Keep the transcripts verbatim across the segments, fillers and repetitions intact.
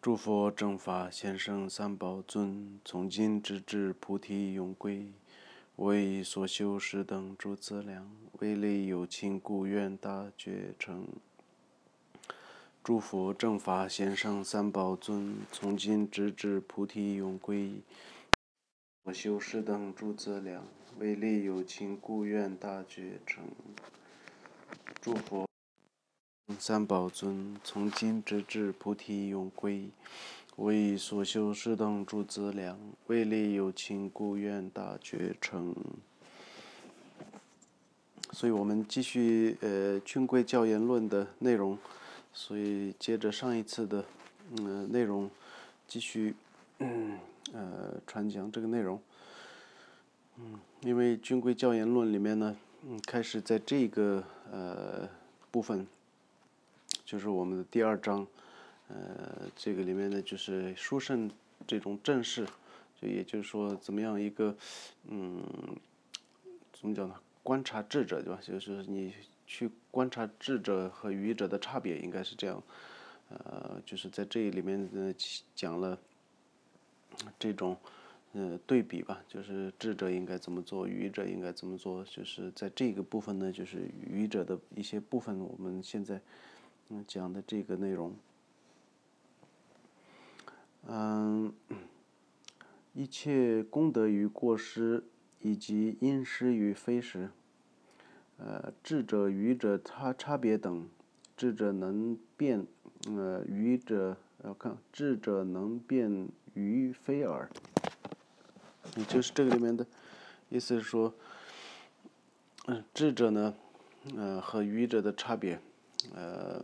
诸佛正法贤圣三宝尊，从今直至菩提永归。为所修十等诸资粮，为利有情故愿大觉成。诸佛正法贤圣三宝尊，从今直至菩提永归。所修十等诸资粮，为利有情故愿大觉成。诸佛三宝尊，从今直至菩提永归。为所修十等诸资粮，为利有情故愿大觉成。所以我们继续呃军规教研论的内容，所以接着上一次的嗯、呃、内容继续嗯呃传讲这个内容。嗯，因为军规教研论里面呢，嗯开始在这个呃部分，就是我们的第二章。呃，这个里面呢，就是殊胜这种正式，就也就是说，怎么样一个，嗯，怎么讲呢？观察智者，对吧？就是你去观察智者和愚者的差别，应该是这样。呃，就是在这里面呢，讲了这种呃对比吧，就是智者应该怎么做，愚者应该怎么做。就是在这个部分呢，就是愚者的一些部分，我们现在嗯讲的这个内容。嗯，一切功德与过失，以及因失与非失，呃，智者愚者差差别等，智者能辨，呃，愚者要看智者能辨愚非耳。也就是这个里面的意思是说，嗯、呃，智者呢，呃，和愚者的差别，呃。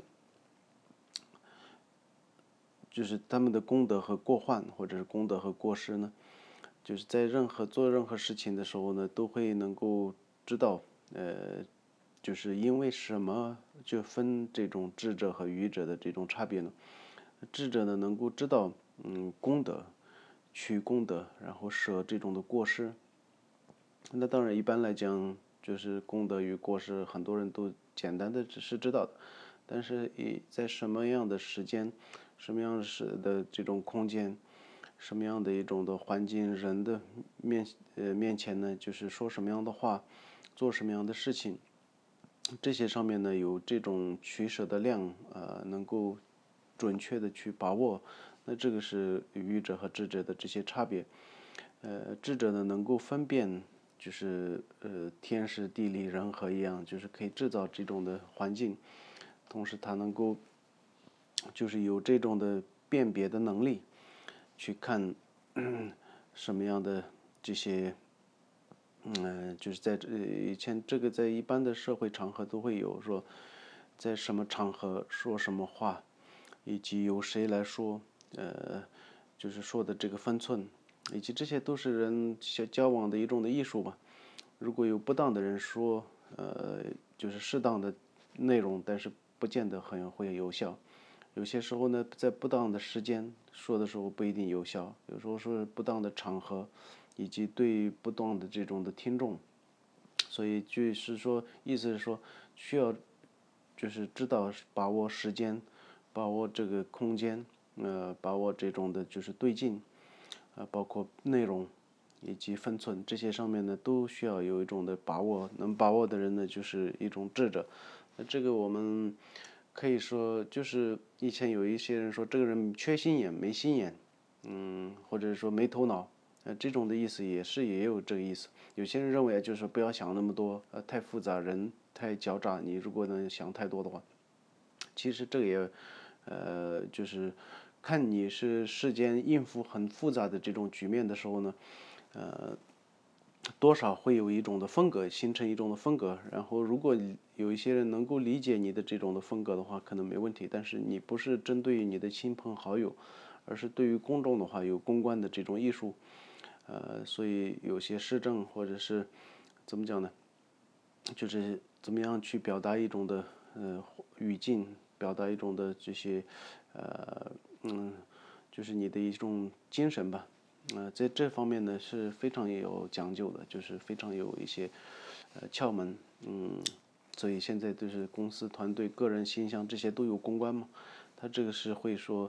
就是他们的功德和过患，或者是功德和过失呢，就是在任何做任何事情的时候呢，都会能够知道，呃，就是因为什么就分这种智者和愚者的这种差别呢？智者呢能够知道，嗯，功德，取功德，然后舍这种的过失。那当然，一般来讲，就是功德与过失，很多人都简单的只是知道的，但是以在什么样的时间，什么样的这种空间，什么样的一种的环境，人的面呃面前呢，就是说什么样的话，做什么样的事情，这些上面呢有这种取舍的量，呃，能够准确的去把握，那这个是愚者和智者的这些差别。呃，智者呢能够分辨。就是呃天时地利人和一样，就是可以制造这种的环境，同时他能够就是有这种的辨别的能力，去看什么样的这些，嗯，就是在这以前这个在一般的社会场合都会有说，在什么场合说什么话，以及由谁来说，呃，就是说的这个分寸。以及这些都是人交往的一种的艺术吧。如果有不当的人说，呃，就是适当的内容，但是不见得很会有效。有些时候呢，在不当的时间说的时候不一定有效，有时候是不当的场合，以及对不当的这种的听众。所以就是说，意思是说，需要就是知道把握时间，把握这个空间，呃，把握这种的就是对劲。啊，包括内容以及分寸这些上面呢，都需要有一种的把握。能把握的人呢，就是一种智者。那这个我们可以说，就是以前有一些人说这个人缺心眼、没心眼，嗯，或者说没头脑，呃，这种的意思也是也有这个意思。有些人认为就是不要想那么多，呃，太复杂，人太狡诈。你如果能想太多的话，其实这个也，呃，就是看你是世间应付很复杂的这种局面的时候呢，呃，多少会有一种的风格，形成一种的风格。然后，如果有一些人能够理解你的这种的风格的话，可能没问题。但是你不是针对于你的亲朋好友，而是对于公众的话，有公关的这种艺术。呃，所以有些施政或者是怎么讲呢？就是怎么样去表达一种的呃语境，表达一种的这些呃嗯，就是你的一种精神吧。呃，在这方面呢是非常有讲究的，就是非常有一些呃窍门。嗯，所以现在就是公司团队、个人形象这些都有公关嘛，他这个是会说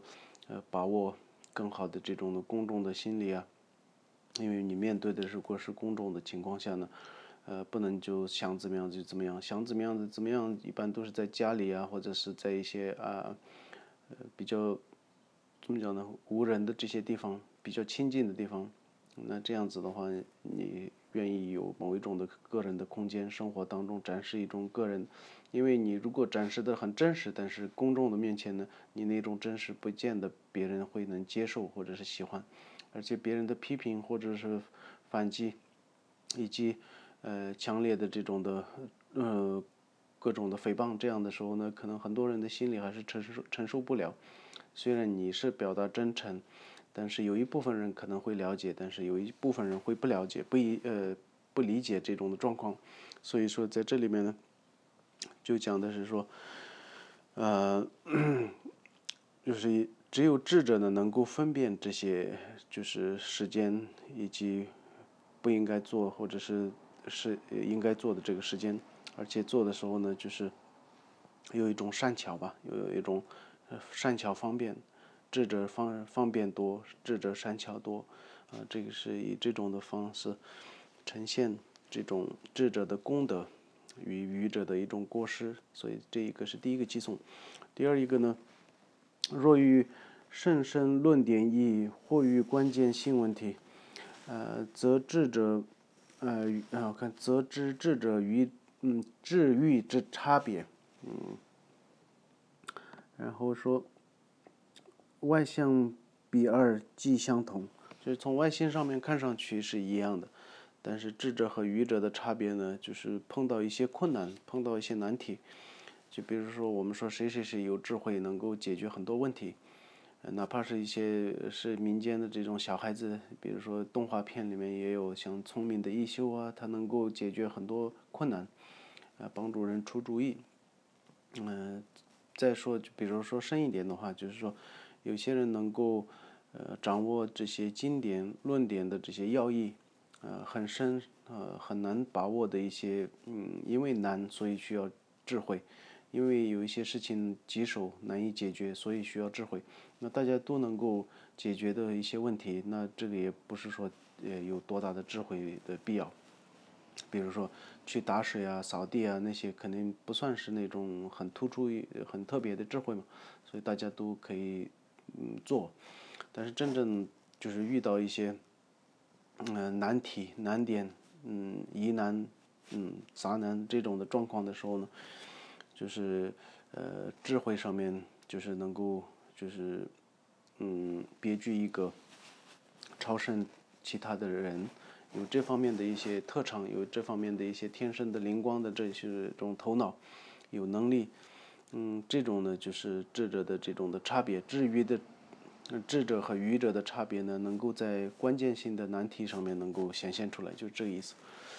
呃把握更好的这种的公众的心理啊，因为你面对的如果是公众的情况下呢，呃，不能就想怎么样就怎么样，想怎么样的怎么样，一般都是在家里啊，或者是在一些啊，呃比较怎么讲呢，无人的这些地方，比较亲近的地方，那这样子的话，你愿意有某一种的个人的空间，生活当中展示一种个人，因为你如果展示的很真实，但是公众的面前呢，你那种真实不见得别人会能接受或者是喜欢，而且别人的批评或者是反击，以及呃强烈的这种的呃各种的诽谤，这样的时候呢，可能很多人的心里还是承受承受不了。虽然你是表达真诚，但是有一部分人可能会了解，但是有一部分人会不了解，不一呃不理解这种的状况。所以说在这里面呢，就讲的是说，呃，就是只有智者呢能够分辨这些就是时间以及不应该做或者是是应该做的这个时间，而且做的时候呢，就是有一种善巧吧，有一种善巧方便，智者方方便多，智者善巧多，啊、呃，这个是以这种的方式呈现这种智者的功德与愚者的一种过失，所以这一个是第一个寄送。第二一个呢，若欲甚深论点义，或于关键性问题，呃，则智者，呃，啊，我看则知智者与嗯智欲之差别，嗯，然后说外相比二既相同，就是从外形上面看上去是一样的，但是智者和愚者的差别呢，就是碰到一些困难，碰到一些难题。就比如说我们说谁谁谁有智慧，能够解决很多问题，哪怕是一些是民间的这种小孩子，比如说动画片里面也有像聪明的一休啊，他能够解决很多困难，啊，帮助人出主意。嗯、呃，再说就比如说深一点的话，就是说有些人能够呃掌握这些经典论点的这些要义，呃很深呃很难把握的一些嗯，因为难所以需要智慧，因为有一些事情棘手难以解决，所以需要智慧。那大家都能够解决的一些问题，那这个也不是说呃有多大的智慧的必要。比如说去打水啊、扫地啊那些，肯定不算是那种很突出、很特别的智慧嘛，所以大家都可以嗯做。但是真正就是遇到一些嗯、呃难题、难点、嗯疑难、嗯杂难这种的状况的时候呢，就是呃智慧上面就是能够就是嗯别具一格，超胜其他的人，有这方面的一些特长，有这方面的一些天生的灵光的这些种头脑，有能力，嗯，这种呢就是智者的这种的差别，智愚的智者和愚者的差别呢，能够在关键性的难题上面能够显现出来，就这个意思。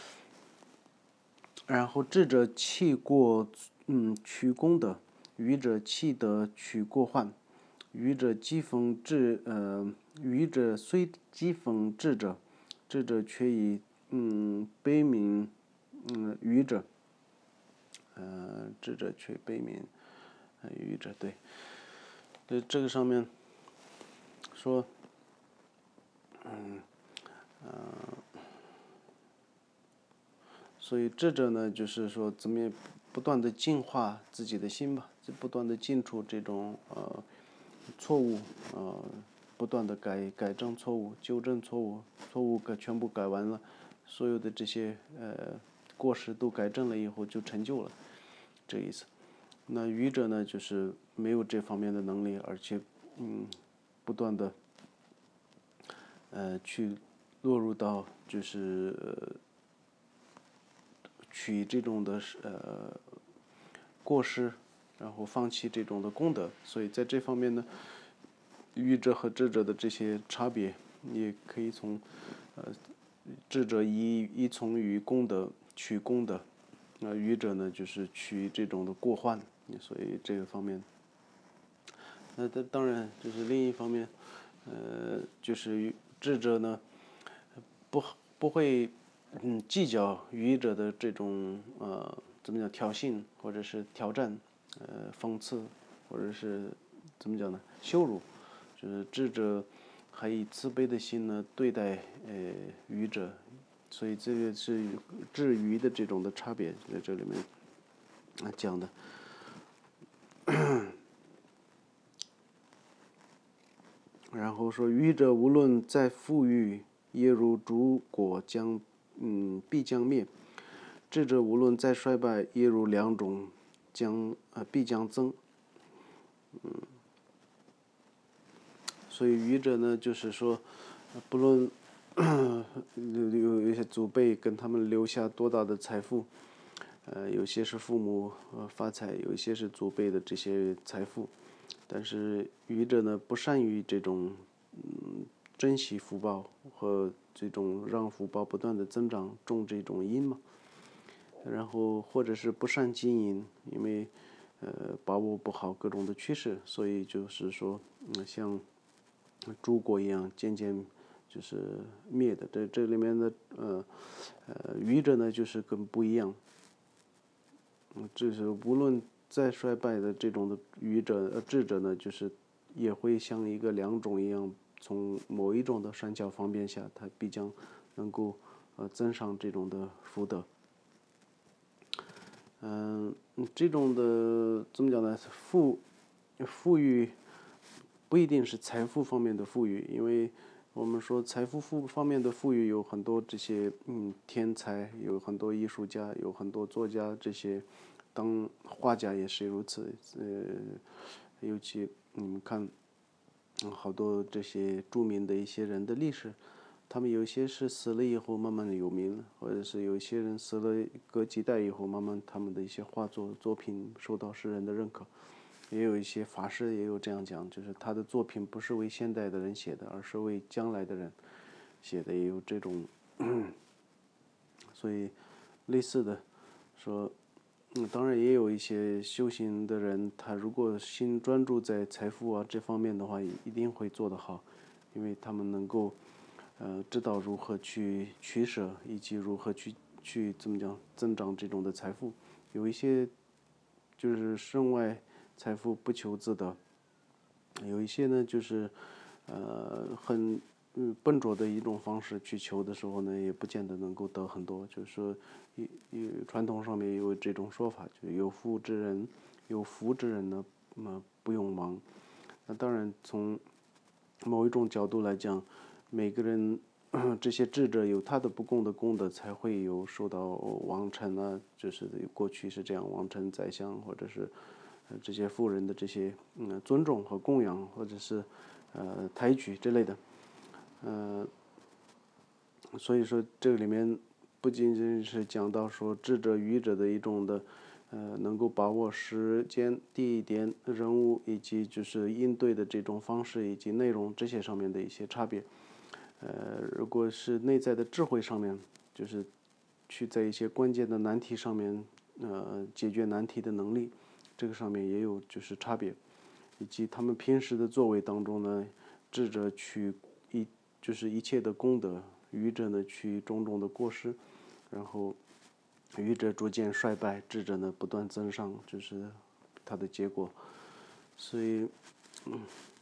然后智者弃过，嗯，取功德；愚者弃德取过患。愚者讥讽智，呃，愚者虽讥讽智者，智者却以嗯悲悯，嗯愚者，呃，智者却悲悯，呃愚者对，对这个上面说，嗯，呃。所以智者呢，就是说怎么不断的净化自己的心吧，就不断的进出这种呃错误，呃不断的改改正错误，纠正错误，错误改全部改完了，所有的这些呃过失都改正了以后就成就了，这意思。那愚者呢，就是没有这方面的能力，而且嗯不断的呃去落入到就是呃取这种的呃过失，然后放弃这种的功德，所以在这方面呢，愚者和智者的这些差别，也可以从呃智者依依从于功德取功德，那愚者呢就是取这种的过患，所以这个方面，那当当然就是另一方面，呃，就是智者呢不不会嗯计较愚者的这种呃怎么讲挑衅或者是挑战，呃讽刺或者是怎么讲呢羞辱， 就是智者还以慈悲的心呢对待呃愚者，所以这个是智愚的这种的差别在这里面啊讲的。然后说，愚者无论再富裕，也如诸果将嗯必将灭；智者无论再衰败，也如两种将呃必将增。嗯，所以愚者呢，就是说，不论有有一些祖辈跟他们留下多大的财富，呃，有些是父母呃发财，有一些是祖辈的这些财富。但是愚者呢，不善于这种嗯珍惜福报和这种让福报不断的增长，种这种因嘛。然后或者是不善经营，因为呃把握不好各种的趋势，所以就是说，嗯，像诸国一样渐渐就是灭的。这这里面的呃呃愚者呢，就是更不一样。嗯，这是无论再衰败的这种的愚者呃智者呢，就是也会像一个两种一样，从某一种的善巧方便下，他必将能够呃增上这种的福德。嗯，这种的怎么讲呢？富富裕不一定是财富方面的富裕，因为我们说财富富方面的富裕有很多这些嗯天才，有很多艺术家，有很多作家，这些当画家也是如此。呃，尤其你们看，嗯，好多这些著名的一些人的历史，他们有些是死了以后慢慢的有名了，或者是有一些人死了隔几代以后，慢慢他们的一些画作作品受到世人的认可。也有一些法师也有这样讲，就是他的作品不是为现代的人写的，而是为将来的人写的，也有这种。所以类似的说，嗯，当然也有一些修行的人，他如果心专注在财富啊这方面的话，一定会做得好，因为他们能够呃知道如何去取舍，以及如何去去怎么讲增长这种的财富。有一些就是身外财富不求自得，有一些呢就是呃很嗯笨拙的一种方式去求的时候呢，也不见得能够得很多。就是说，有有传统上面有这种说法，就有福之人，有福之人呢，那么不用忙。那当然从某一种角度来讲，每个人这些智者有他的不共的功德，才会有受到王臣啊，就是过去是这样，王臣宰相或者是这些富人的这些嗯尊重和供养，或者是呃抬举之类的。呃，所以说这里面不仅仅是讲到说智者愚者的一种的呃能够把握时间、地点、人物以及就是应对的这种方式以及内容这些上面的一些差别。呃，如果是内在的智慧上面，就是去在一些关键的难题上面呃解决难题的能力，这个上面也有就是差别。以及他们平时的作为当中呢，智者去一就是一切的功德，愚者呢去种种的过失，然后愚者逐渐衰败，智者呢不断增上，就是它的结果。所以，嗯、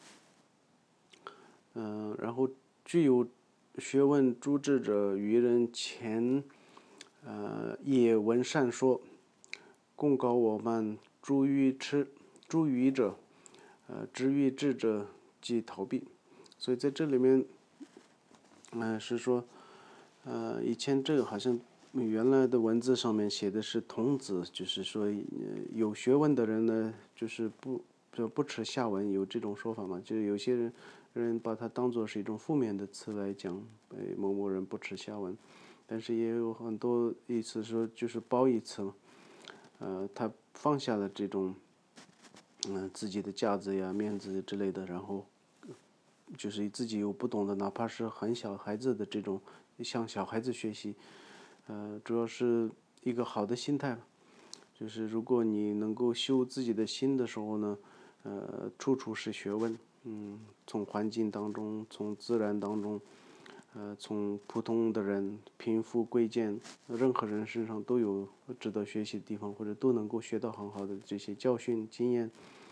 呃，然后具有学问诸智者，愚人前呃也闻善说，共告我慢诸愚痴诸愚者。呃，知欲智者即逃避，所以在这里面，呃，是说，呃，以前这个好像原来的文字上面写的是童子，就是说，呃，有学问的人呢，就是不就不耻下文，有这种说法嘛？就是有些人人把它当做是一种负面的词来讲，呃，某某人不耻下文，但是也有很多意思说就是褒义词嘛，呃，他放下了这种。嗯、呃，自己的架子呀、面子之类的，然后就是自己有不懂的，哪怕是很小孩子的这种，向小孩子学习，呃，主要是一个好的心态。就是如果你能够修自己的心的时候呢，呃，处处是学问，嗯，从环境当中，从自然当中，呃，从普通的人、贫富贵贱，任何人身上都有值得学习的地方，或者都能够学到很好的这些教训经验。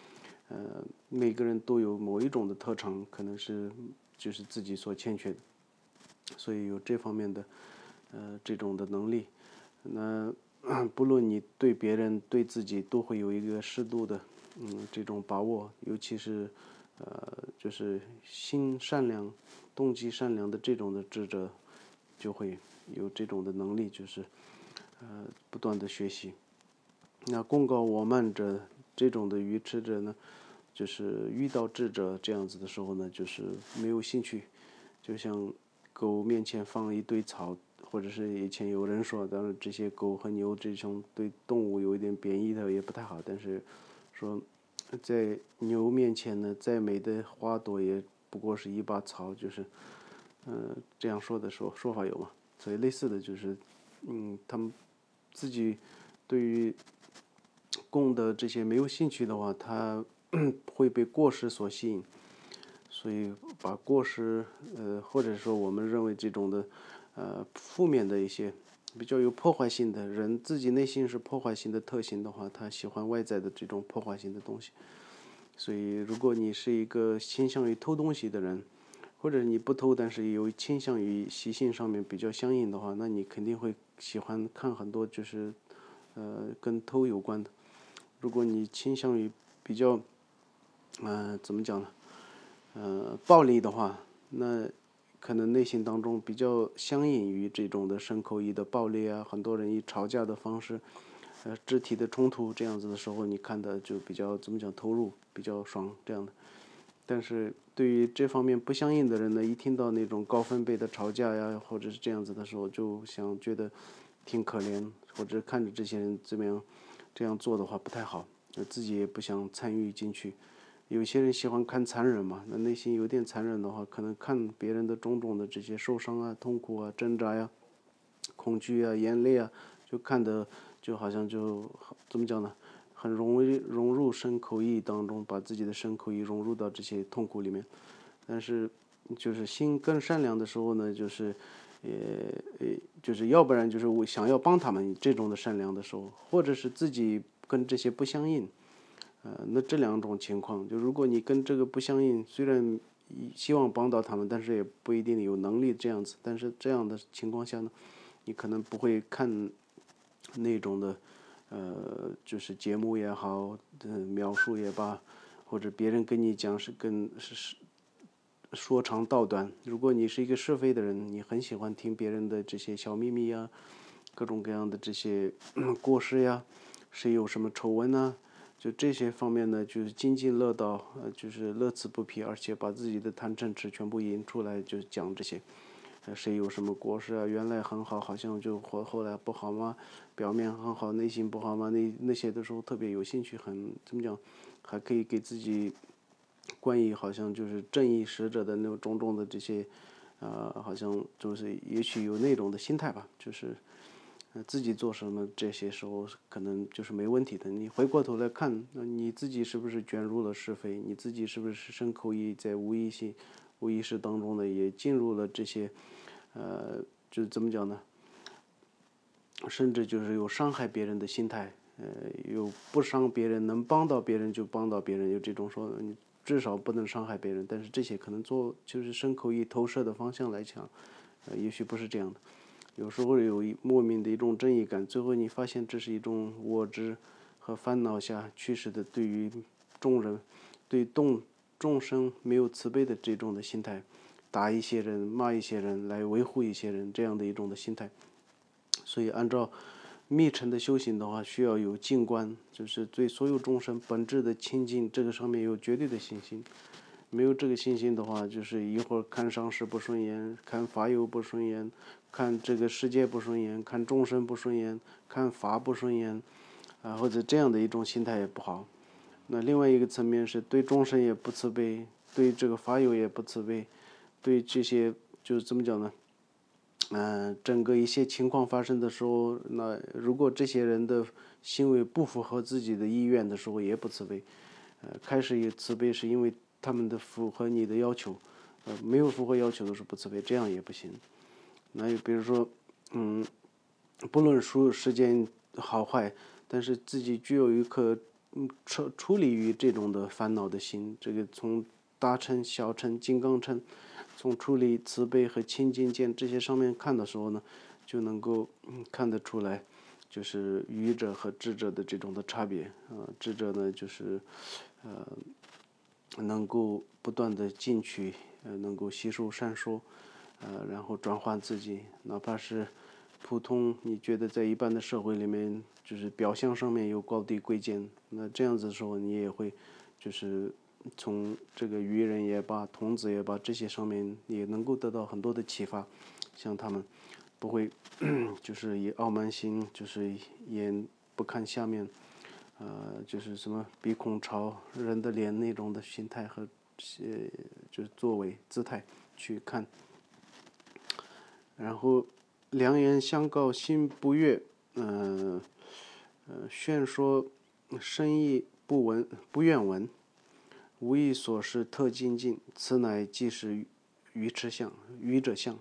呃，每个人都有某一种的特长，可能是就是自己所欠缺的，所以有这方面的呃这种的能力。那不论你对别人对自己都会有一个适度的嗯这种把握，尤其是呃就是心善良、动机善良的这种的智者，就会有这种的能力，就是呃不断的学习。那公告我慢者这种的愚痴者呢，就是遇到智者这样子的时候呢，就是没有兴趣，就像狗面前放一堆草，或者是以前有人说，当然这些狗和牛这种对动物有一点贬义的也不太好，但是说在牛面前呢，再美的花朵也不过是一把草，就是嗯、呃、这样说的说说法有嘛？所以类似的就是，嗯，他们自己对于供的这些没有兴趣的话，他会被过失所吸引，所以把过失，呃，或者说我们认为这种的，呃，负面的一些比较有破坏性的人自己内心是破坏性的特性的话，他喜欢外在的这种破坏性的东西。所以，如果你是一个倾向于偷东西的人，或者你不偷，但是有倾向于习性上面比较相应的话，那你肯定会喜欢看很多就是呃跟偷有关的。如果你倾向于比较，呃，怎么讲呢？呃，暴力的话，那可能内心当中比较相应于这种的身口意的暴力啊，很多人以吵架的方式，呃，肢体的冲突这样子的时候，你看的就比较怎么讲投入，比较爽这样的。但是对于这方面不相应的人呢，一听到那种高分贝的吵架呀，或者是这样子的时候，就想觉得挺可怜，或者看着这些人怎么样这样做的话不太好，自己也不想参与进去。有些人喜欢看残忍嘛，那内心有点残忍的话，可能看别人的种种的这些受伤啊、痛苦啊、挣扎呀、恐惧啊、眼泪啊，就看得就好像就怎么讲呢？很容易融入身口意当中，把自己的身口意融入到这些痛苦里面。但是，就是心更善良的时候呢，就是也呃，就是要不然就是我想要帮他们这种的善良的时候，或者是自己跟这些不相应。呃，那这两种情况，就如果你跟这个不相应，虽然希望帮到他们，但是也不一定有能力这样子。但是这样的情况下呢，你可能不会看那种的，呃，就是节目也好，呃，描述也罢，或者别人跟你讲是跟是是说长道短。如果你是一个是非的人，你很喜欢听别人的这些小秘密呀，各种各样的这些过失呀，谁有什么丑闻呢？就这些方面呢，就是津津乐道，呃，就是乐此不疲，而且把自己的贪嗔痴全部引出来，就讲这些，呃，谁有什么过失啊？原来很好，好像就后后来不好吗？表面很好，内心不好吗？那那些的时候特别有兴趣，很怎么讲，还可以给自己关于好像就是正义使者的那种种种的这些，呃，好像就是也许有那种的心态吧，就是。呃，自己做什么这些时候可能就是没问题的。你回过头来看，那你自己是不是卷入了是非？你自己是不是身口意在无意识、无意识当中呢，也进入了这些，呃，就是怎么讲呢？甚至就是有伤害别人的心态，呃，有不伤别人，能帮到别人就帮到别人，有这种说，你至少不能伤害别人。但是这些可能做就是身口意投射的方向来讲，呃，也许不是这样的。有时候有一莫名的一种正义感，最后你发现这是一种我执和烦恼下驱使的对于众人、对众众生没有慈悲的这种的心态，打一些人、骂一些人来维护一些人这样的一种的心态。所以按照密乘的修行的话，需要有静观，就是对所有众生本质的清净，这个上面有绝对的信心。没有这个信心的话，就是一会儿看上师不顺眼，看法友不顺眼，看这个世界不顺眼，看众生不顺眼，看法不顺眼，啊，或者这样的一种心态也不好。那另外一个层面是对众生也不慈悲，对这个法友也不慈悲，对这些就是怎么讲呢？嗯、呃，整个一些情况发生的时候，那如果这些人的行为不符合自己的意愿的时候，也不慈悲。呃，开始也慈悲是因为他们的符合你的要求，呃，没有符合要求的是不慈悲，这样也不行。那就比如说，嗯，不论说时间好坏，但是自己具有一颗嗯处处理于这种的烦恼的心，这个从大乘、小乘、金刚乘，从处理慈悲和清净见这些上面看的时候呢，就能够嗯看得出来，就是愚者和智者的这种的差别啊、呃。智者呢，就是呃能够不断的进取，呃，能够吸收善说，呃，然后转换自己，哪怕是普通，你觉得在一般的社会里面，就是表象上面有高低贵贱，那这样子的时候，你也会就是从这个愚人也罢，童子也罢，这些上面也能够得到很多的启发，像他们不会就是以傲慢心，就是眼不看下面，呃，就是什么鼻孔朝人的脸那种的心态和呃就是作为姿态去看。然后良言相告心不悦，嗯、呃，呃，劝说深意不闻不愿闻，无意所事特精进，此乃即是愚痴相，愚者相。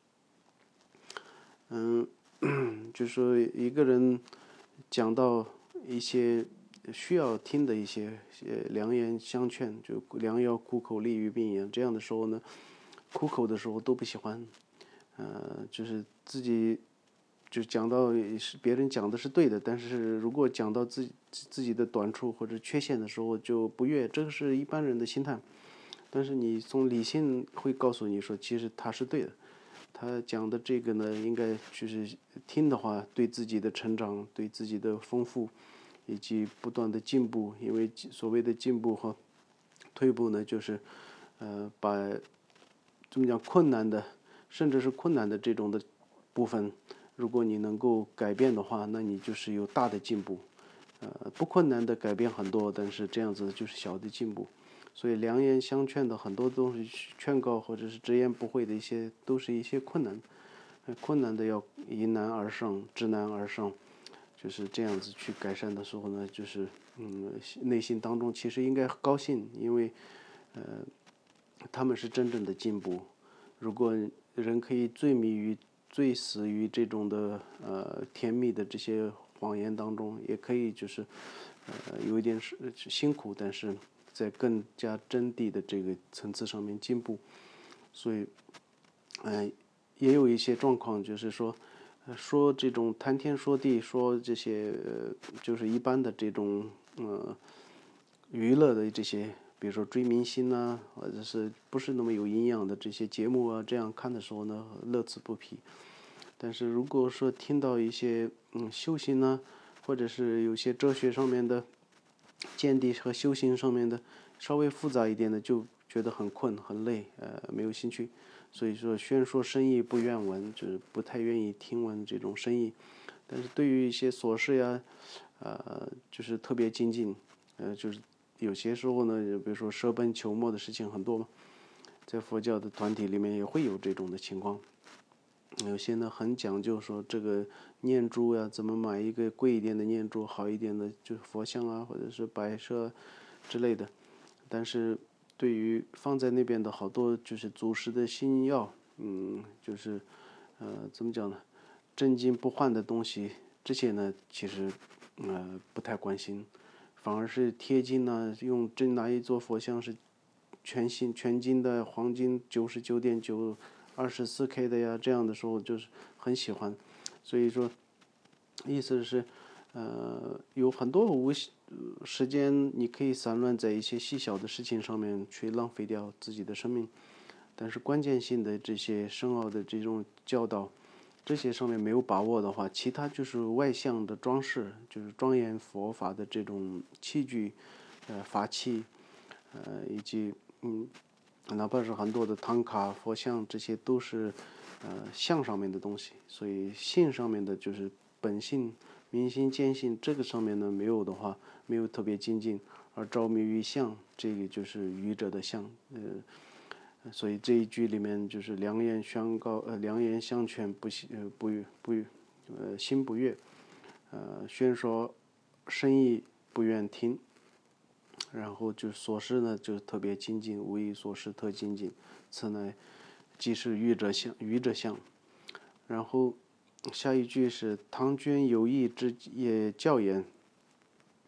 嗯，就是说一个人讲到一些需要听的一些呃良言相劝，就良药苦口利于病言，这样的时候呢，苦口的时候都不喜欢，呃，就是自己就讲到是别人讲的是对的，但是如果讲到自己自己的短处或者缺陷的时候就不悦，这个是一般人的心态。但是你从理性会告诉你说，其实他是对的。他讲的这个呢，应该就是听的话，对自己的成长、对自己的丰富以及不断的进步，因为所谓的进步和退步呢，就是呃把怎么讲困难的，甚至是困难的这种的部分，如果你能够改变的话，那你就是有大的进步。呃，不困难的改变很多，但是这样子就是小的进步。所以良言相劝的很多东西，劝告或者是直言不讳的一些，都是一些困难，困难的要迎难而上，知难而上，就是这样子去改善的时候呢，就是嗯，内心当中其实应该高兴，因为呃，他们是真正的进步。如果人可以醉迷于、醉死于这种的呃甜蜜的这些谎言当中，也可以就是呃有一点是辛苦，但是在更加真谛的这个层次上面进步。所以，嗯、呃，也有一些状况，就是说，说这种谈天说地，说这些呃，就是一般的这种呃娱乐的这些，比如说追明星呐、啊，或者是不是那么有营养的这些节目啊，这样看的时候呢，乐此不疲。但是如果说听到一些嗯修行呢，或者是有些哲学上面的见地和修行上面的稍微复杂一点的，就觉得很困很累，呃，没有兴趣。所以说宣说深意不愿闻，就是不太愿意听闻这种深意。但是对于一些琐事呀，呃，就是特别精进，呃，就是有些时候呢，比如说舍本求末的事情很多嘛，在佛教的团体里面也会有这种的情况。有些呢很讲究说这个念珠呀，怎么买一个贵一点的念珠，好一点的就是佛像啊，或者是摆设之类的。但是对于放在那边的好多就是祖师的心药，嗯，就是呃怎么讲呢，真金不换的东西，这些呢其实呃不太关心，反而是贴金呢，用真拿一座佛像是全新全金的黄金九十九点九二十四 K 的呀，这样的时候就是很喜欢。所以说意思是呃有很多无时间你可以散乱在一些细小的事情上面去浪费掉自己的生命，但是关键性的这些深奥的这种教导，这些上面没有把握的话，其他就是外向的装饰，就是庄严佛法的这种器具，呃，法器，呃，以及嗯，哪怕是很多的唐卡、佛像，这些都是呃相上面的东西。所以性上面的就是本性、明心见性，这个上面呢没有的话，没有特别精进，而着迷于相，这个就是愚者的相，呃。所以这一句里面就是良言相告，呃，良言相劝不呃不不呃心不悦，呃宣说深意不愿听，然后就所事呢就特别精进，无以所事特精进，此乃即是愚者相，愚者相。然后下一句是唐娟有意之也教言，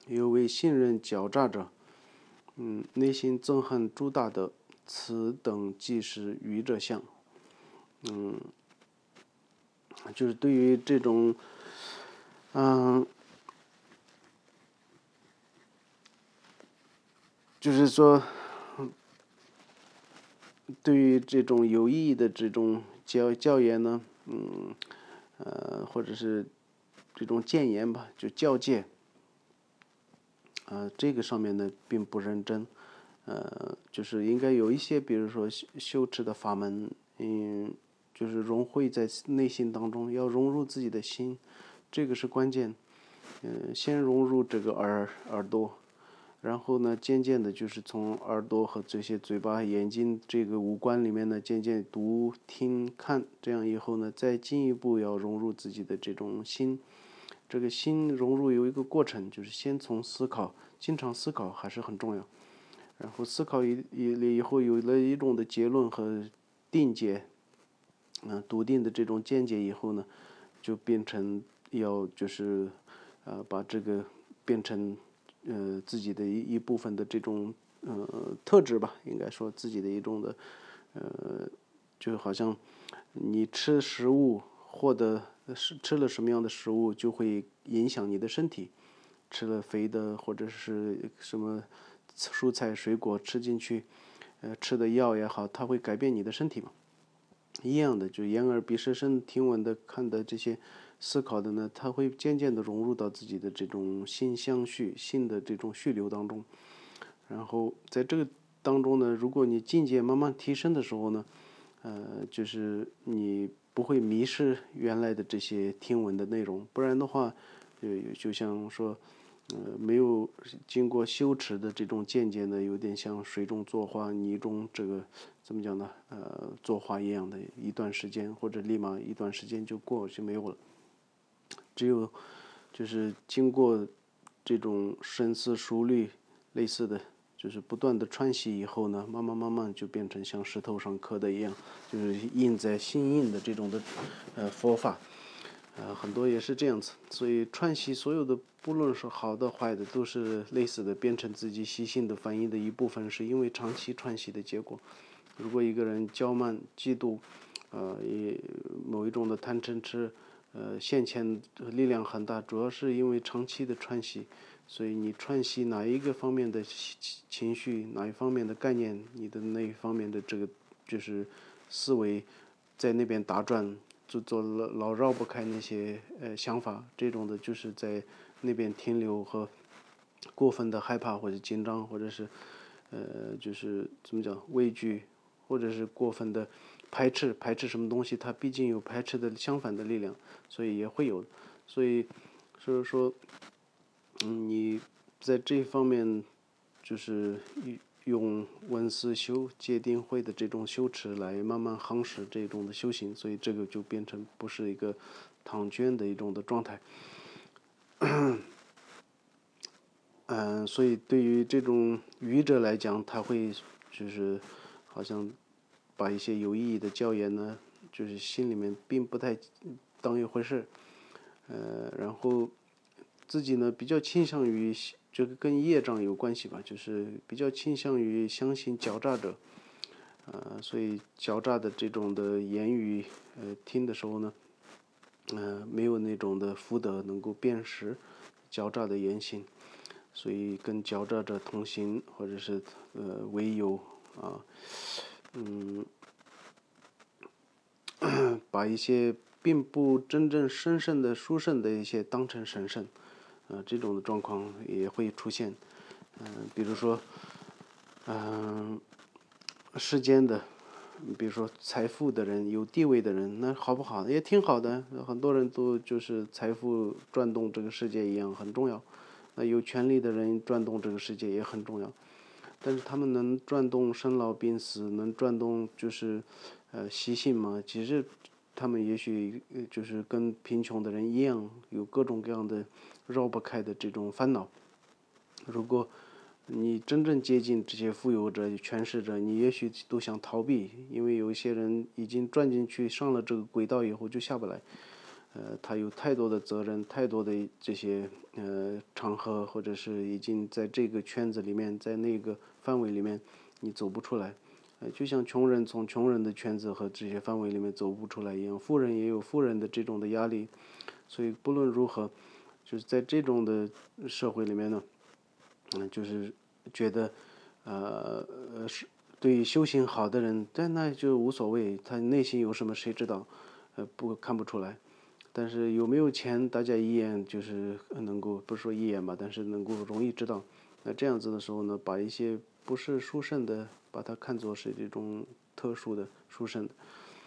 有为信任狡诈者，嗯，内心憎恨诸大德，此等即是愚者相。嗯，就是对于这种，嗯，就是说，对于这种有意义的这种教教言呢，嗯，呃，或者是这种谏言吧，就教诫，呃，这个上面呢并不认真，呃，就是应该有一些，比如说修修持的法门，嗯，就是融汇在内心当中，要融入自己的心，这个是关键。嗯，先融入这个耳耳朵，然后呢，渐渐的就是从耳朵和这些嘴巴、眼睛这个五官里面呢，渐渐读、听、看，这样以后呢，再进一步要融入自己的这种心。这个心融入有一个过程，就是先从思考，经常思考还是很重要。然后思考一一以后，有了一种的结论和定解，嗯、呃，笃定的这种见解以后呢，就变成要就是呃把这个变成呃自己的一一部分的这种呃特质吧，应该说自己的一种的呃，就好像你吃食物获得是吃了什么样的食物，就会影响你的身体。吃了肥的或者是什么蔬菜水果吃进去，呃，吃的药也好，它会改变你的身体嘛。一样的，就眼耳鼻舌身听闻的看的这些思考的呢，它会渐渐的融入到自己的这种心相续心的这种续流当中。然后在这个当中呢，如果你境界慢慢提升的时候呢，呃，就是你不会迷失原来的这些听闻的内容，不然的话，就就像说，呃，没有经过修持的这种见解呢，有点像水中作花，泥中这个怎么讲呢？呃，作花一样的，一段时间或者立马一段时间就过去没有了。只有就是经过这种深思熟虑类似的，就是不断的串习以后呢，慢慢慢慢就变成像石头上刻的一样，就是印在心印的这种的呃佛法，呃很多也是这样子。所以串习所有的不论是好的坏的，都是类似的，变成自己习性的反应的一部分，是因为长期串习的结果。如果一个人骄慢、嫉妒，呃，也某一种的贪嗔痴，呃，现前力量很大，主要是因为长期的串习。所以你串习哪一个方面的情绪，哪一方面的概念，你的那一方面的这个就是思维在那边打转，就做老老绕不开那些呃想法，这种的就是在那边停留和过分的害怕或者紧张，或者是呃就是怎么讲畏惧，或者是过分的排斥，排斥什么东西，它毕竟有排斥的相反的力量，所以也会有，所以所以说。嗯，你在这方面就是用闻思修戒定慧的这种修持来慢慢夯实这种的修行，所以这个就变成不是一个躺圈的一种的状态。嗯，所以对于这种愚者来讲，他会就是好像把一些有意义的教言呢，就是心里面并不太当一回事，呃，然后自己呢比较倾向于这个跟业障有关系吧，就是比较倾向于相信狡诈者，呃，所以狡诈的这种的言语，呃，听的时候呢，呃，没有那种的福德能够辨识狡诈的言行。所以跟狡诈者同行，或者是呃为友啊，嗯，把一些并不真正神圣的、殊胜的一些当成神圣，呃，这种的状况也会出现。嗯、呃，比如说，嗯、呃，世间的，比如说财富的人、有地位的人，那好不好？也挺好的，很多人都就是财富转动这个世界一样很重要。那有权利的人转动这个世界也很重要，但是他们能转动生老病死，能转动就是呃习性吗？其实他们也许就是跟贫穷的人一样，有各种各样的绕不开的这种烦恼。如果你真正接近这些富有者、权势者，你也许都想逃避，因为有一些人已经转进去上了这个轨道以后就下不来。 呃，他有太多的责任，太多的这些呃场合，或者是已经在这个圈子里面，在那个范围里面，你走不出来。呃，就像穷人从穷人的圈子和这些范围里面走不出来一样，富人也有富人的这种的压力。所以不论如何，就是在这种的社会里面呢，嗯，就是觉得，呃呃是对修行好的人，但那就无所谓，他内心有什么谁知道，呃不看不出来。但是有没有钱，大家一眼就是能够，不是说一眼吧，但是能够容易知道。那这样子的时候呢，把一些不是殊胜的，把它看作是这种特殊的、殊胜的，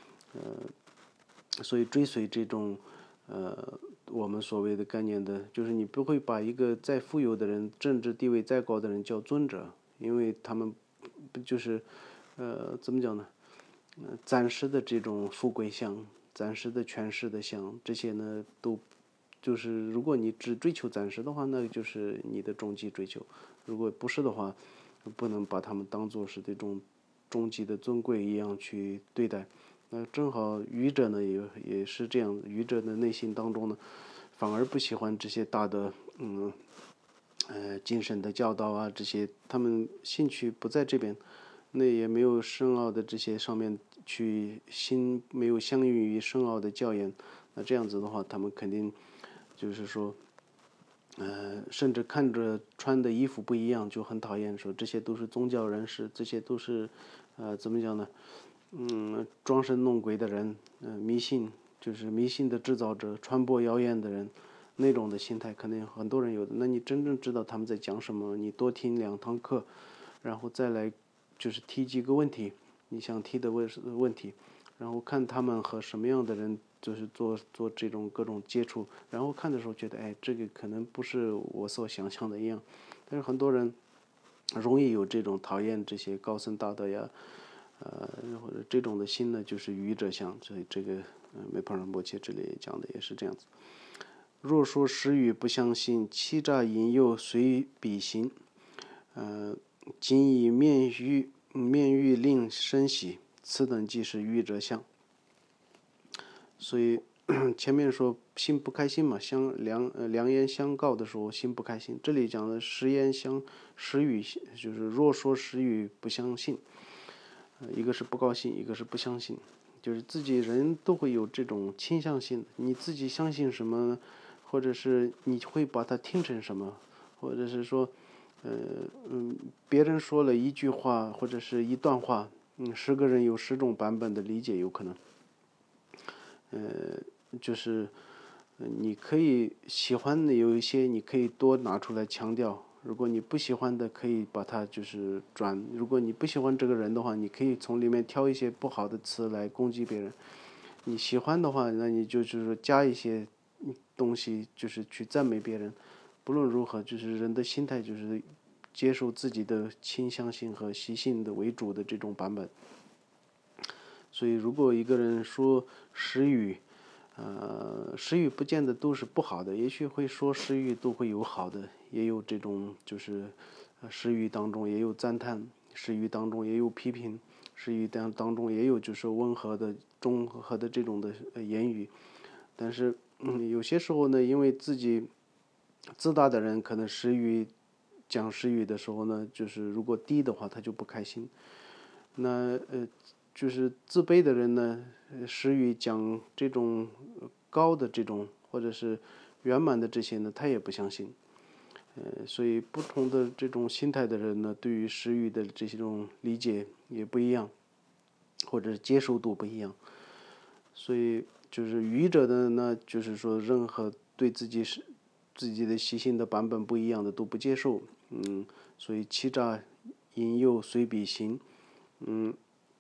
所以追随这种，呃，我们所谓的概念的，就是你不会把一个再富有的人、政治地位再高的人叫尊者，因为他们不就是，呃，怎么讲呢？呃，暂时的这种富贵相，暂时的权势的相，这些呢都就是如果你只追求暂时的话，那就是你的终极追求；如果不是的话，不能把他们当做是这种终极的尊贵一样去对待。那正好愚者呢也也是这样，愚者的内心当中呢，反而不喜欢这些大的嗯呃精神的教导啊，这些他们兴趣不在这边，那也没有深奥的这些上面去心没有相应于深奥的教研，那这样子的话，他们肯定就是说。呃，甚至看着穿的衣服不一样就很讨厌，说这些都是宗教人士，这些都是，呃，怎么讲呢？嗯，装神弄鬼的人，嗯、呃，迷信就是迷信的制造者，传播谣言的人，那种的心态肯定很多人有的。那你真正知道他们在讲什么，你多听两堂课，然后再来就是提几个问题，你想提的问问题，然后看他们和什么样的人就是做做这种各种接触，然后看的时候觉得，哎，这个可能不是我所想象的一样。但是很多人容易有这种讨厌这些高僧大德呀。呃，或者这种的心呢，就是愚者相，所以这个呃梅帕仁波切这里讲的也是这样子。若说实语不相信，欺诈引诱随彼行。呃，仅以面欲面欲令生喜，此等即是愚者相。所以前面说心不开心嘛，相良呃良言相告的时候心不开心，这里讲的实言相实语，就是若说实语不相信。一个是不高兴，一个是不相信，就是自己人都会有这种倾向性，你自己相信什么，或者是你会把它听成什么，或者是说，呃嗯，别人说了一句话或者是一段话，嗯，十个人有十种版本的理解有可能，呃，就是你可以喜欢的有一些，你可以多拿出来强调。如果你不喜欢的，可以把它就是转。如果你不喜欢这个人的话，你可以从里面挑一些不好的词来攻击别人。你喜欢的话，那你就就是加一些东西，就是去赞美别人。不论如何，就是人的心态就是接受自己的倾向性和习性的为主的这种版本。所以，如果一个人说实语，呃，实语不见得都是不好的，也许会说实语都会有好的，也有这种就是，呃，实语当中也有赞叹，实语当中也有批评，实语当当中也有就是温和的、中和的这种的言语。但是，嗯，有些时候呢，因为自己自大的人，可能实语讲实语的时候呢，就是如果低的话，他就不开心。那呃，就是自卑的人呢，实语讲这种高的这种或者是圆满的这些呢，他也不相信。呃，所以不同的这种心态的人呢，对于实语的这种理解也不一样，或者是接受度不一样。所以就是愚者的呢，就是说任何对自己是自己的习性的版本不一样的都不接受。嗯，所以欺诈引诱随彼行。嗯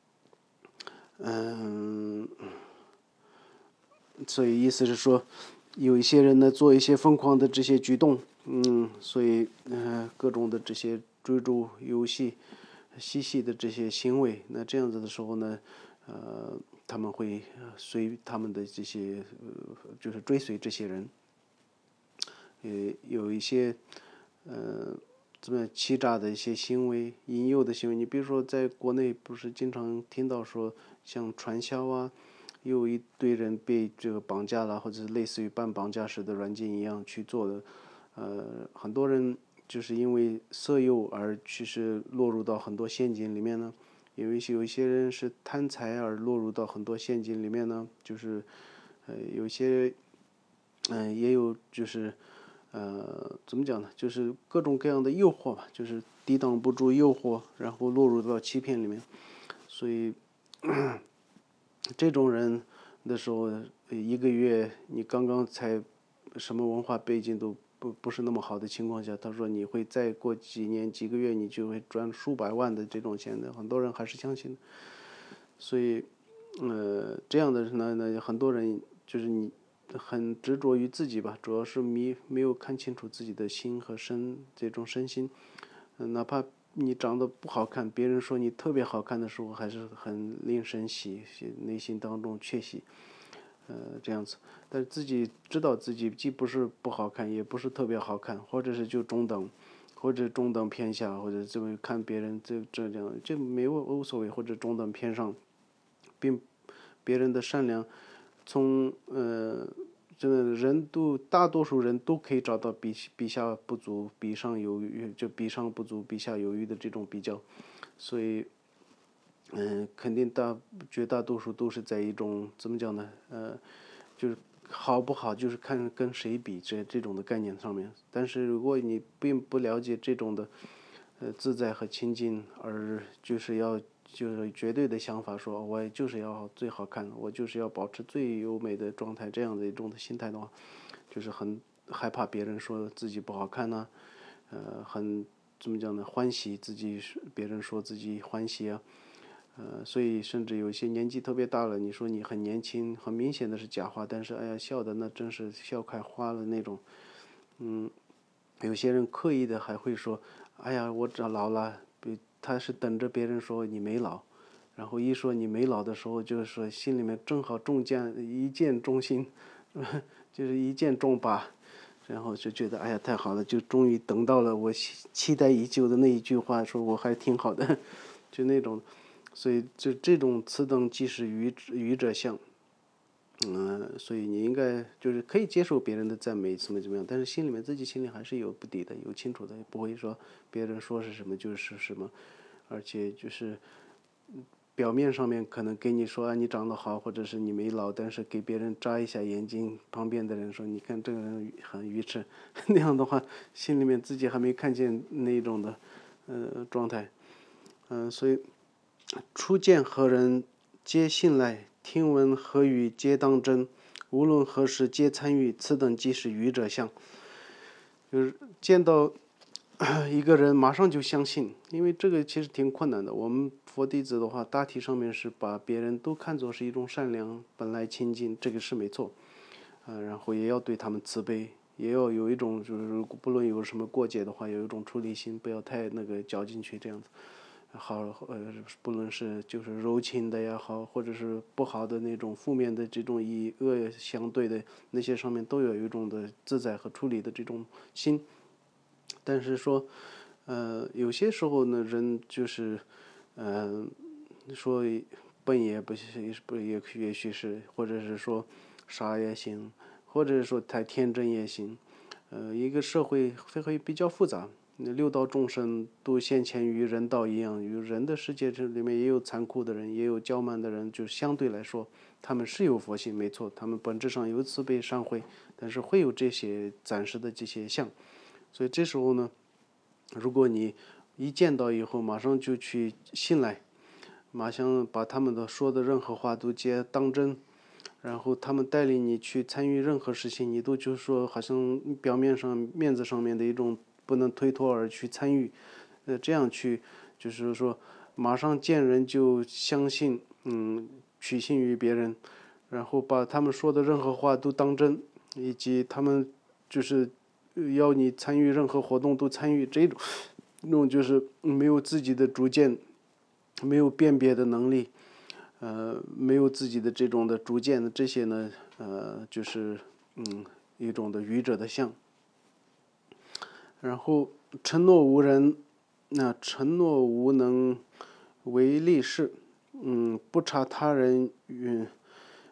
嗯，所以意思是说，有一些人呢做一些疯狂的这些举动，嗯，所以呃各种的这些追逐游戏、嬉戏的这些行为，那这样子的时候呢，呃他们会随他们的这些呃就是追随这些人，呃有一些呃这么欺诈的一些行为、引诱的行为，你比如说在国内不是经常听到说像传销啊。 有一堆人被这个绑架了，或者是类似于半绑架式的软件一样去做的，呃，很多人就是因为色诱而其实落入到很多陷阱里面呢。有一些有一些人是贪财而落入到很多陷阱里面呢，就是呃有些嗯、呃、也有就是呃怎么讲呢，就是各种各样的诱惑吧，就是抵挡不住诱惑，然后落入到欺骗里面。所以这种人的时候，一个月你刚刚才什么文化背景都不不是那么好的情况下，他说你会再过几年几个月你就会赚数百万的这种钱的，很多人还是相信的。所以呃这样的人呢，呢很多人就是你很执着于自己吧，主要是没没有看清楚自己的心和身这种身心，嗯，哪怕你长得不好看，别人说你特别好看的时候，还是很令神喜，内心当中窃喜，呃，这样子。但是自己知道自己既不是不好看，也不是特别好看，或者是就中等，或者中等偏下，或者这么看别人这这样，这没有无所谓，或者中等偏上，并别人的善良，从呃。这个人都大多数人都可以找到比比下不足，比上有余，就比上不足，比下有余的这种比较，所以，嗯、呃，肯定大绝大多数都是在一种怎么讲呢？呃，就是好不好，就是看跟谁比这这种的概念上面。但是如果你并不了解这种的，呃，自在和亲近，而就是要就是绝对的想法说，我就是要最好看，我就是要保持最优美的状态，这样的一种的心态的话，就是很害怕别人说自己不好看呢、啊，呃，很怎么讲呢？欢喜自己别人说自己欢喜啊，呃，所以甚至有些年纪特别大了，你说你很年轻，很明显的是假话，但是哎呀笑的那真是笑开花了那种，嗯，有些人刻意的还会说，哎呀我长老了，他是等着别人说你没老。然后一说你没老的时候，就是说心里面正好中箭一箭中心，就是一箭中靶，然后就觉得哎呀太好了，就终于等到了我期待已久的那一句话，说我还挺好的，就那种，所以就这种此等即是愚愚者相，嗯、呃，所以你应该就是可以接受别人的赞美，怎么怎么样，但是心里面自己心里还是有不底的，有清楚的，不会说别人说是什么就是什么，而且就是。表面上面可能给你说啊你长得好，或者是你没老，但是给别人眨一下眼睛，旁边的人说你看这个人很愚痴，那样的话心里面自己还没看见那种的呃状态，嗯、呃，所以初见何人皆信赖，听闻何语皆当真，无论何时皆参与，此等即是愚者相。就是见到一个人马上就相信，因为这个其实挺困难的。我们佛弟子的话，大体上面是把别人都看作是一种善良，本来亲近，这个是没错。呃，然后也要对他们慈悲，也要有一种就是不论有什么过节的话，有一种出离心，不要太那个搅进去这样子。好，呃，不论是就是柔情的也好，或者是不好的那种负面的这种以恶相对的那些上面，都有一种的自在和处理的这种心。但是说，呃，有些时候呢，人就是，嗯、呃，说笨也不是不也也许是，或者是说傻也行，或者是说太天真也行。呃，一个社会会比较复杂，六道众生都现前于人道一样，与人的世界这里面也有残酷的人，也有骄慢的人，就相对来说，他们是有佛性，没错，他们本质上有慈悲善慧，但是会有这些暂时的这些相。所以这时候呢，如果你一见到以后马上就去信赖，马上把他们的说的任何话都接当真，然后他们带领你去参与任何事情，你都就说好像表面上面子上面的一种不能推脱而去参与，呃，这样去就是说马上见人就相信，嗯，取信于别人，然后把他们说的任何话都当真，以及他们就是要你参与任何活动都参与，这种那种就是没有自己的主见，没有辨别的能力，呃，没有自己的这种的主见的这些呢，呃，就是嗯一种的愚者的相。然后承诺无人，那承诺无能为利事，嗯，不察他人与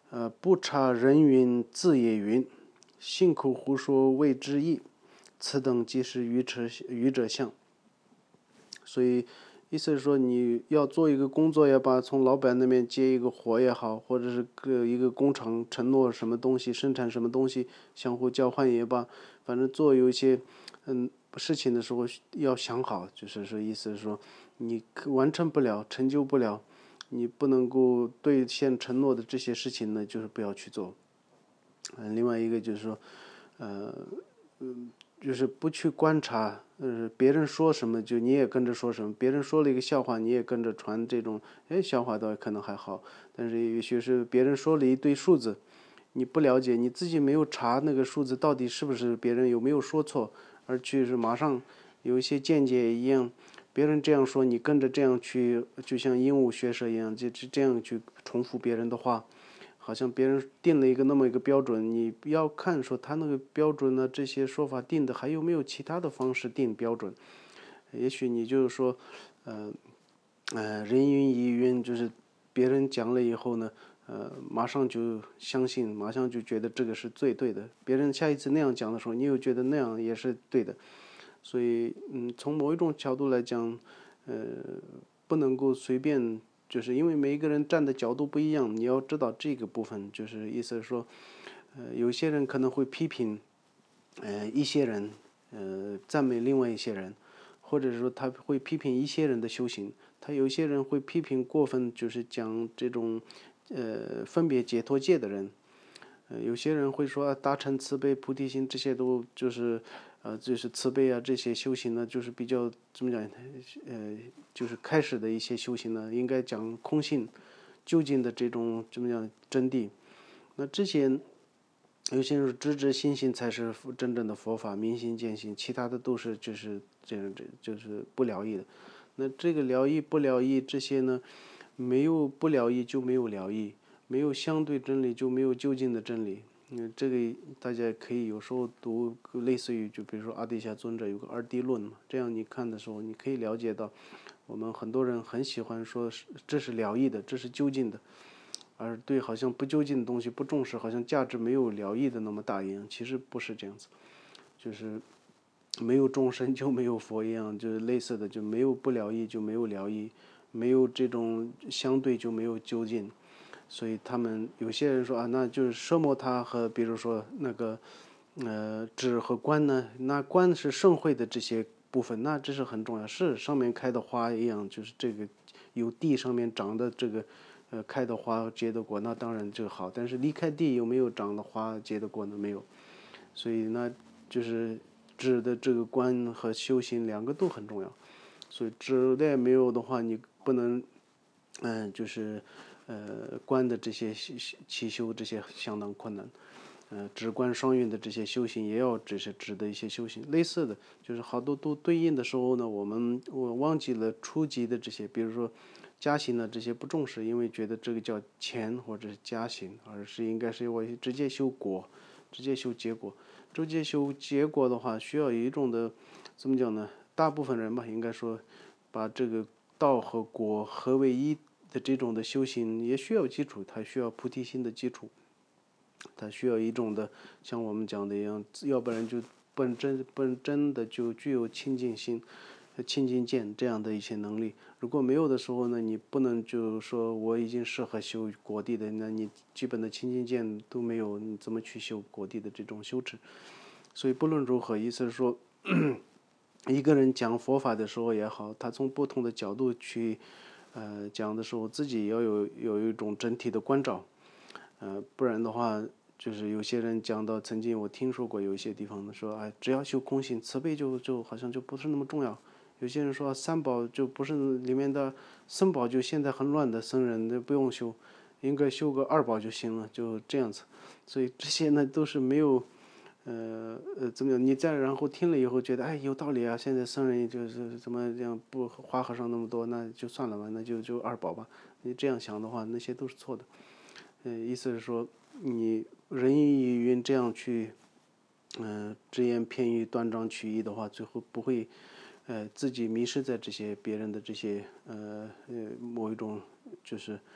呃，不察人云自也云，信口胡说谓之义，此等即是愚者愚者相。所以意思是说，你要做一个工作也罢，从老板那边接一个活也好，或者是个一个工厂承诺什么东西，生产什么东西，相互交换也罢，反正做有一些嗯事情的时候要想好，就是说意思是说，你完成不了，成就不了，你不能够兑现承诺的这些事情呢，就是不要去做。嗯，另外一个就是说，呃，嗯。就是不去观察，呃，别人说什么就你也跟着说什么，别人说了一个笑话，你也跟着传这种，哎，笑话倒可能还好，但是也许是别人说了一堆数字，你不了解，你自己没有查那个数字到底是不是别人有没有说错，而去是马上有一些见解一样，别人这样说，你跟着这样去，就像鹦鹉学舌一样，就就这样去重复别人的话。好像别人定了一个那么一个标准，你不要看说他那个标准呢，这些说法定的还有没有其他的方式定标准？也许你就是说，呃，呃，人云亦云，就是别人讲了以后呢，呃，马上就相信，马上就觉得这个是最对的。别人下一次那样讲的时候，你又觉得那样也是对的。所以，嗯，从某一种角度来讲，呃，不能够随便。就是因为每一个人站的角度不一样，你要知道这个部分，就是意思是说，呃，有些人可能会批评，呃，一些人，呃，赞美另外一些人，或者说他会批评一些人的修行，他有些人会批评过分，就是讲这种，呃，分别解脱界的人，呃，有些人会说达成慈悲菩提心，这些都就是，呃，就是慈悲啊，这些修行呢，就是比较怎么讲，呃，就是开始的一些修行呢，应该讲空性、究竟的这种怎么讲真谛。那这些有些人知之心性才是真正的佛法，明心见性，其他的都是就是这样，这就是不了义的。那这个了义不了义这些呢，没有不了义就没有了义。没有相对真理就没有究竟的真理。嗯，这个大家可以有时候读类似于就比如说阿底峡尊者有个二谛论嘛，这样你看的时候，你可以了解到，我们很多人很喜欢说这是了义的，这是究竟的，而对好像不究竟的东西不重视，好像价值没有了义的那么大一样。其实不是这样子，就是没有众生就没有佛一样，就是类似的，就没有不了义就没有了义，没有这种相对就没有究竟。所以他们有些人说啊，那就是奢摩他和比如说那个呃智和观呢，那观是盛会的这些部分，那这是很重要，是上面开的花一样，就是这个有地上面长的这个呃开的花结的果，那当然就好，但是离开地有没有长的花结的果呢？没有，所以那就是智的这个观和修行两个都很重要，所以智的没有的话，你不能嗯、呃、就是。呃，观的这些起修这些相当困难，呃，止观双运的这些修行也要这些止的一些修行，类似的就是好多都对应的时候呢，我们我忘记了初级的这些，比如说加行的这些不重视，因为觉得这个叫前或者是加行，而是应该是我直接修果，直接修结果，直接修结果的话，需要有一种的怎么讲呢？大部分人吧，应该说把这个道和果合为一。的这种的修行也需要基础，它需要菩提心的基础，它需要一种的像我们讲的一样，要不然就本真本真的就具有清净心、清净见这样的一些能力。如果没有的时候呢，你不能就说我已经适合修果地的，那你基本的清净见都没有，你怎么去修果地的这种修持？所以不论如何，意思是说，一个人讲佛法的时候也好，他从不同的角度去。呃，讲的时候自己要有有一种整体的关照，呃，不然的话，就是有些人讲到，曾经我听说过有一些地方说，哎，只要修空性，慈悲就就好像就不是那么重要。有些人说三宝就不是里面的僧宝，就现在很乱的僧人，那不用修，应该修个二宝就行了，就这样子。所以这些呢都是没有。呃呃，怎么样？你再然后听了以后觉得，哎，有道理啊！现在僧人就是怎么这样不花和尚那么多，那就算了吧，那就就二宝吧。你这样想的话，那些都是错的。呃，意思是说，你人云亦云这样去，嗯、呃，只言片语、断章取义的话，最后不会，呃，自己迷失在这些别人的这些呃呃某一种就是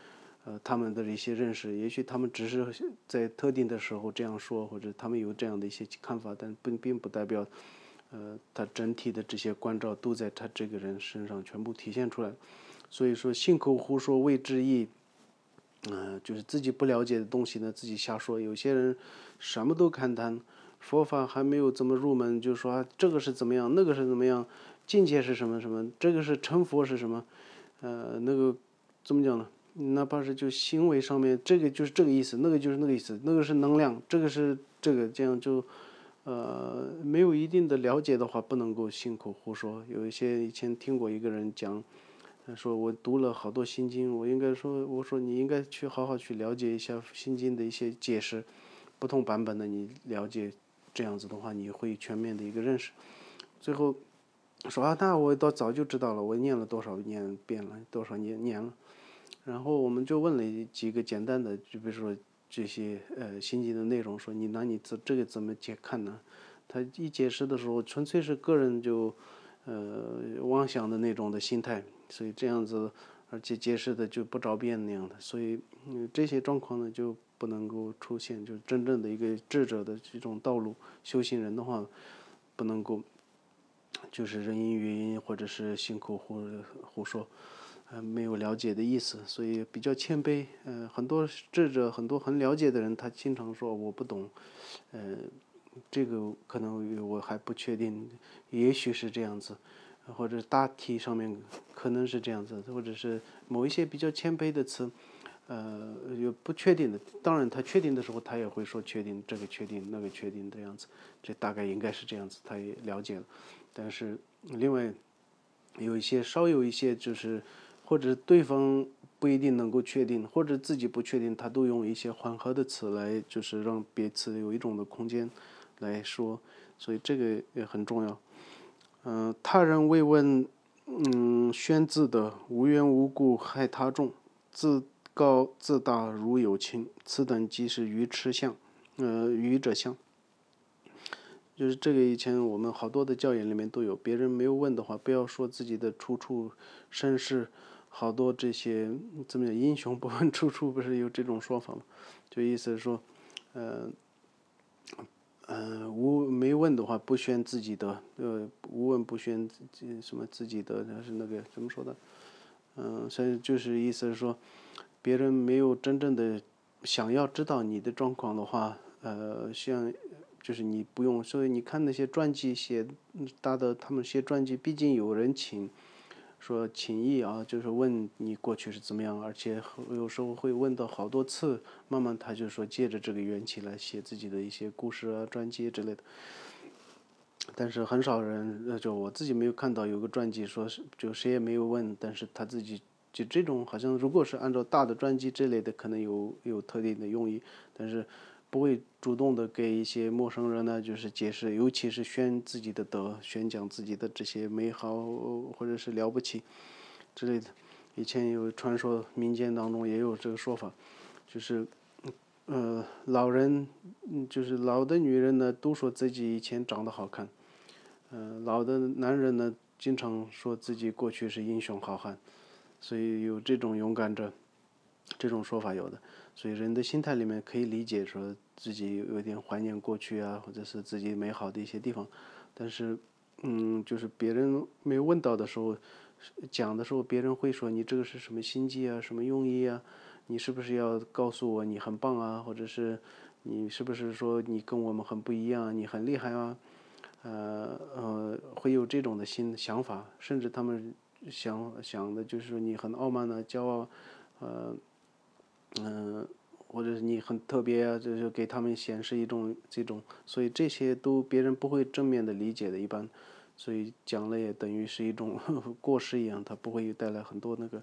呃他们的一些认识，也许他们只是在特定的时候这样说，或者他们有这样的一些看法，但并并不代表，呃，他整体的这些关照都在他这个人身上全部体现出来。所以说，信口胡说未知意，嗯、呃，就是自己不了解的东西呢，自己瞎说。有些人什么都看谈，佛法还没有怎么入门，就说、啊、这个是怎么样，那个是怎么样，境界是什么什么，这个是成佛是什么，呃，那个怎么讲呢？哪怕是就行为上面，这个就是这个意思，那个就是那个意思，那个是能量，这个是这个，这样就，呃，没有一定的了解的话，不能够信口胡说。有一些以前听过一个人讲，他说我读了好多心经，我应该说，我说你应该去好好去了解一下心经的一些解释，不同版本的你了解，这样子的话你会全面的一个认识。最后说啊，那我倒早就知道了，我念了多少年遍了，多少年年了。然后我们就问了几个简单的，就比如说这些呃心经的内容，说你拿你这这个怎么解看呢？他一解释的时候，纯粹是个人就呃妄想的那种的心态，所以这样子，而且解释的就不着边那样的，所以嗯这些状况呢就不能够出现，就是真正的一个智者的这种道路，修行人的话，不能够就是人云亦云或者是信口胡胡说。呃，没有了解的意思，所以比较谦卑。呃，很多智者，很多很了解的人，他经常说我不懂，呃，这个可能我还不确定，也许是这样子，或者大体上面可能是这样子，或者是某一些比较谦卑的词，呃，有不确定的。当然，他确定的时候，他也会说确定这个确定那个确定的样子，这大概应该是这样子，他也了解了。但是另外有一些稍有一些就是。或者对方不一定能够确定，或者自己不确定，他都用一些缓和的词来，就是让彼此有一种的空间来说，所以这个也很重要。嗯、呃，他人未问，嗯，宣自得，无缘无故害他众，自高自大如有情，此等即是愚痴相，呃，愚者相。就是这个以前我们好多的教研里面都有，别人没有问的话，不要说自己的出处身世。好多这些怎么讲，英雄不问出处，不是有这种说法吗？就意思是说，呃，呃，无没问的话不宣自己的，呃，无问不宣什么自己的，还是那个怎么说的？嗯、呃，所以就是意思是说，别人没有真正的想要知道你的状况的话，呃，像就是你不用，所以你看那些传记写大的，他们写传记，毕竟有人请。说情谊啊，就是问你过去是怎么样，而且有时候会问到好多次，慢慢他就说借着这个缘起来写自己的一些故事啊、传记之类的。但是很少人，就我自己没有看到有个传记说是就谁也没有问，但是他自己就这种好像如果是按照大的传记之类的，可能有有特定的用意，但是不会主动的给一些陌生人呢，就是解释，尤其是宣自己的德，宣讲自己的这些美好或者是了不起之类的。以前有传说，民间当中也有这个说法，就是呃，老人，就是老的女人呢，都说自己以前长得好看，呃，老的男人呢，经常说自己过去是英雄好汉，所以有这种勇敢者，这种说法有的。所以人的心态里面可以理解说自己有点怀念过去啊，或者是自己美好的一些地方，但是，嗯，就是别人没有问到的时候，讲的时候，别人会说你这个是什么心机啊，什么用意啊？你是不是要告诉我你很棒啊？或者是你是不是说你跟我们很不一样，你很厉害啊？呃呃，会有这种的新想法，甚至他们想想的就是说你很傲慢的、骄傲，呃嗯、呃，或者是你很特别啊，就是给他们显示一种这种，所以这些都别人不会正面的理解的，一般。所以讲了也等于是一种过失一样，它不会带来很多那个。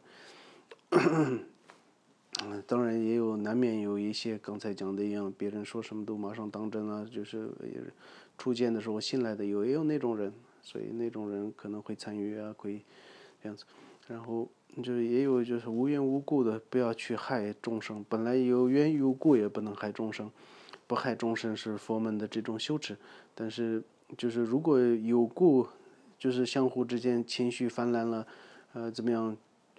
嗯，当然也有难免有一些刚才讲的一样，别人说什么都马上当真啊，就是也初见的时候信赖的有也有那种人，所以那种人可能会参与啊，会这样子。然后就是也有就是无缘无故的不要去害众生，本来有缘有故也不能害众生，不害众生是佛门的这种修持，但是就是如果有故，就是相互之间情绪泛滥了，呃，怎么样？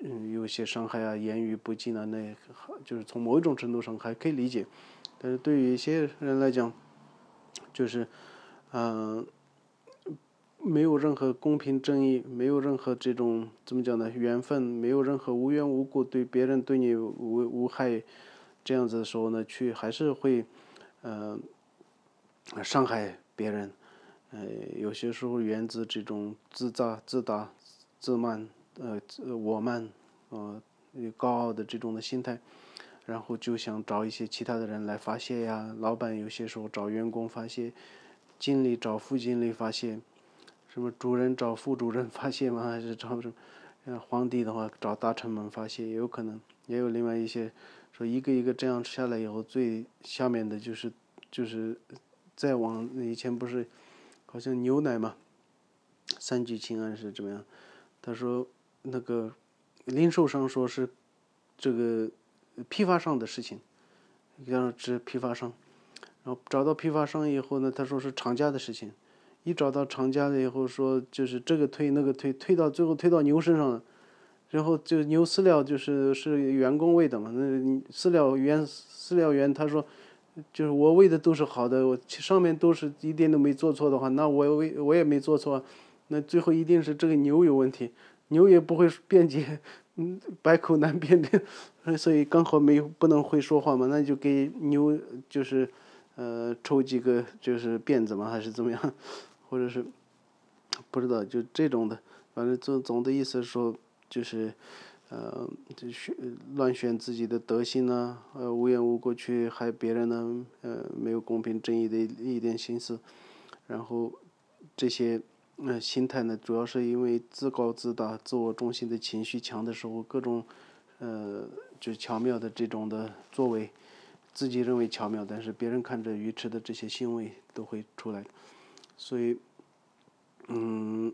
嗯有些伤害啊，言语不敬啊，那就是从某一种程度上还可以理解。但是对于一些人来讲，就是嗯、呃没有任何公平正义，没有任何这种怎么讲呢？缘分，没有任何无缘无故对别人对你无无害，这样子的时候呢，去还是会，呃，伤害别人。呃，有些时候源自这种自大、自大、自慢，呃，我慢，呃，高傲的这种的心态，然后就想找一些其他的人来发泄呀。老板有些时候找员工发泄，经理找副经理发泄。什么主人找副主任发泄吗？还是找什么？皇帝的话找大臣们发泄也有可能，也有另外一些说一个一个这样下来以后，最下面的就是就是再往以前不是好像牛奶嘛，三聚氰胺是怎么样？他说那个零售商说是这个批发商的事情，要指批发商，然后找到批发商以后呢，他说是厂家的事情。一找到厂家了以后，说就是这个推那个推，推到最后推到牛身上了，然后就牛饲料就是是员工喂的嘛，那饲料员饲料员他说，就是我喂的都是好的，我上面都是一点都没做错的话，那我喂我也没做错，那最后一定是这个牛有问题，牛也不会辩解，嗯，百口难辩的，所以刚好没有不能会说话嘛，那就给牛就是呃抽几个就是辫子嘛，还是怎么样？或者是不知道就这种的，反正总总的意思说就是，呃，就选乱选自己的德行呢，呃，无缘无故去害别人呢，呃，没有公平正义的一点心思，然后这些呃心态呢，主要是因为自高自大、自我中心的情绪强的时候，各种呃就巧妙的这种的作为，自己认为巧妙，但是别人看着愚痴的这些行为都会出来，所以。嗯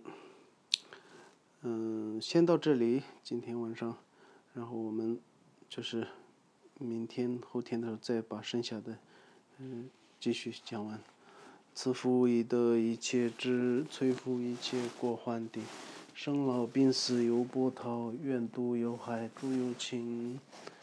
嗯，先到这里，今天晚上，然后我们就是明天后天的时候再把剩下的嗯继续讲完。此夫已得一切智，摧伏一切过患地，生老病死犹波涛，愿度有害诸有情。